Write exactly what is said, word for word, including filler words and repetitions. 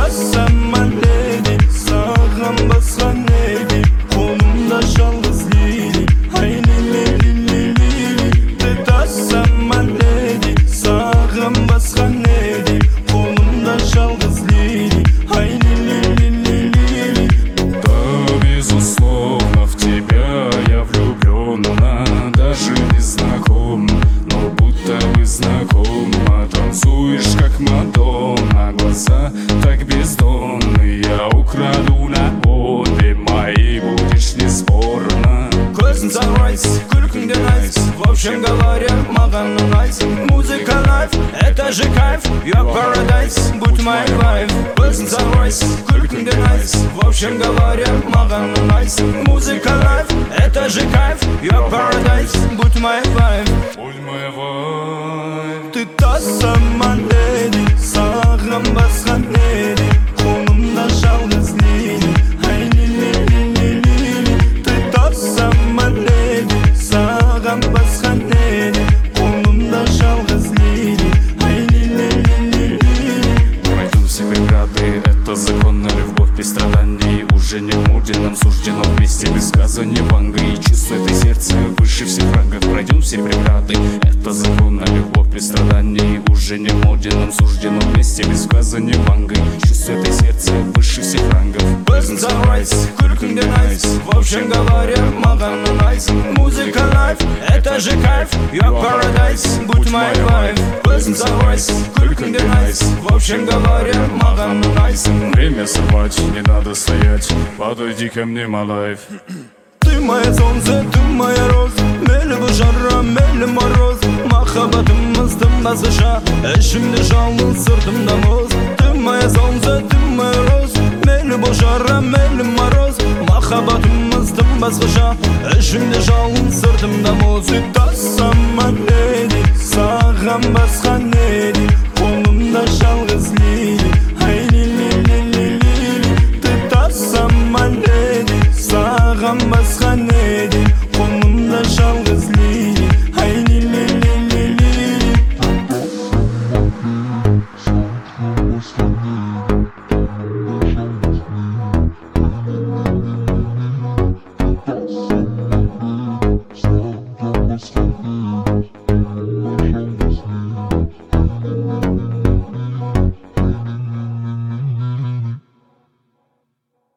Tutarsam ben neydi, sağım baskan neydi, kolumda жалғыз лили, ай лили лили лили. Tutarsam ben neydi, sağım baskan neydi, kolumda жалғыз лили, ай лили лили лили. Да, безусловно, в тебя я влюблена, даже не знаком, но будто бы знакома. Танцуешь как Мадонна, глаза так бездонные, я украду на обе мои, будешь неспорно. Көзің сағырайс, күлкің де найс, в общем говоря, маған ұнайсың. Музыка лайф, это же кайф, я парадайс, будь моей вайф. Көзің сағырайс, күлкің де найс, в общем говоря, маған ұнайсың. Музыка лайф, это же кайф, я парадайс, будь моей вайф. Будь моя вайф. Ты та сама леди, сағым басқан леди, қолымда жалғыз лили, ай лили лили лили. Ты та сама леди, сағым басқан леди, қолымда жалғыз лили, ай лили лили лили. Пройдем все преграды, это законная любовь без страданий. Уже не в моде, нам суждено вместе без сказания ванга. И чувство это сердце выше всех рангов. Пройдем все преграды, это законная любовь без страданий. Уже не в моде, нам суждено вместе без сказания ванга. И чувство это сердце выше всех рангов. Көзің сағырайс, күлкің де найс, в общем говоря, маған ұнайсың. Музыка лайф, это же кайф, я парадайс, будь моей вайф. Көзің сағырайс, күлкің де найс, в общем говоря, маған ұнайсың. Время сорвать, не надо стоять, подойди ко мне, малайф. Ты моя солнце, ты моя роза, мейлі бұл жара, мейлі мороз. Махаббатымыздың басқаша, ішімде жалғыз, сыртымда мұз. Ты моя солнце, ты моя роза, мейлі бұл жара, мейлі мороз. Махаббатымыздың басқаша, ішімде жалғыз, сыртымда мұз. Ты та сама леди, саған басқа не